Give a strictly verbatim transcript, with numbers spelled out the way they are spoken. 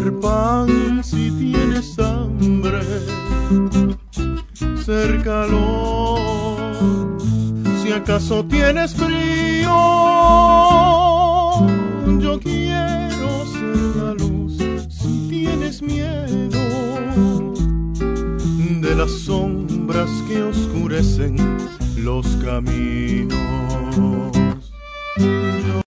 pan si tienes hambre, ser calor si acaso tienes frío. Yo quiero ser la luz si tienes miedo de las sombras que oscurecen los caminos.